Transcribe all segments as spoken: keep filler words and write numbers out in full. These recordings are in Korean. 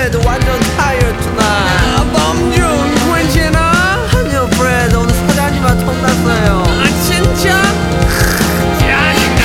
Fred 완전 tired tonight. 범준 괜찮아? 아니요 Fred 오늘 사장님한테 혼났어요. 아 진짜? 짜증나.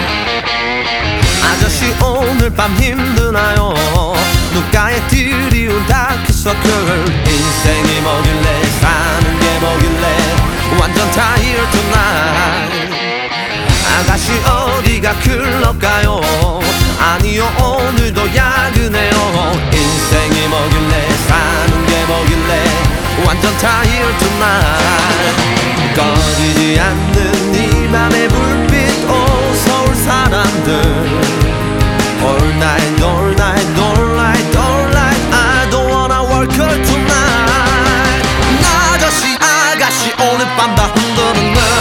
아저씨 오늘 밤 힘드나요? 눈가에 드리운 다크서클. 인생이 뭐길래 사는 게 뭐길래 완전 tired tonight. 아가씨 어디가 클럽 가요? 아니요 오늘도 야근해요. 인생이 뭐길래 사는 게 뭐길래 완전 tired tonight. 꺼지지 않는 이 맘의 불빛 오 서울 사람들. All night all night all night all night I don't wanna work tonight. 아저씨 아가씨 오늘 밤 다 흔드는 너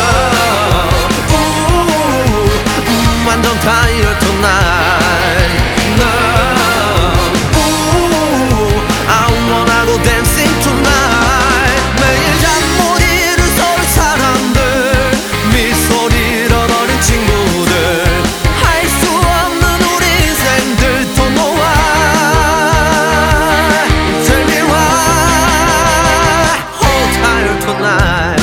완전 tired tonight. No, ooh, I wanna go dancing tonight. 매일 잠 못 이룬 서울 사람들, 미소를 잃어버린 친구들, 할 수 없는 우리 인생들. Don't know why, tell me why, oh tired tonight.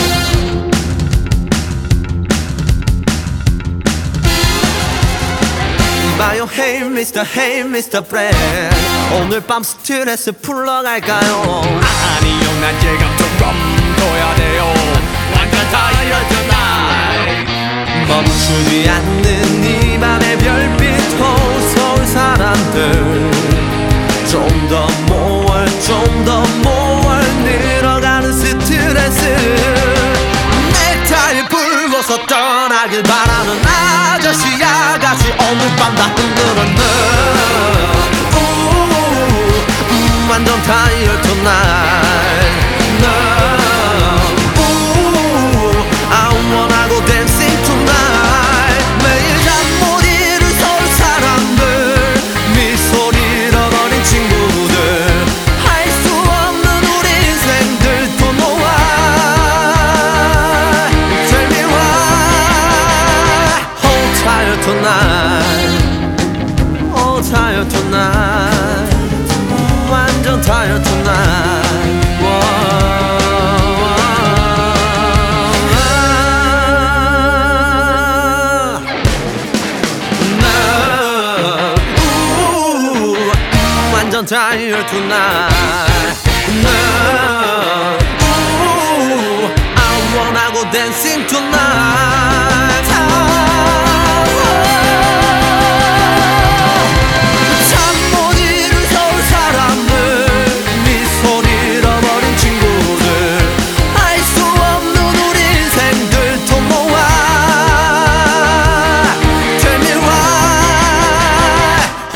봐요 hey mister hey mister Fred 오늘 밤 스트레스 풀러 갈까요? 아니요 난 지금처럼 둬야 돼요. 완전 tired tonight. 멈추지 않는 이 밤의 별빛 호 서울 사람들. 좀 더 more 좀 더 more 늘어가는 스트레스. 넥타이 불고서 떠나길 바라는 아저씨 아가씨 오늘 밤 다 흔들어 너 음, 완전 tired tonight. No, ooh, I wanna go dancing tonight. 매일 잠 못 이룬 서울 사람들, 미소를 잃어버린 친구들, 할 수 없는 우리 인생들. Don't know why, tell me why, oh tired tonight. Oh tired tonight. 완전 tired tonight. No, ooh, 완전 tired tonight. No, ooh, I wanna go dancing tonight.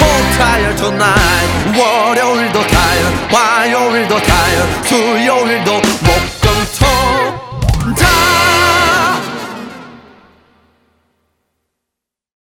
월요일도 타요 화요일도 타요 수요일도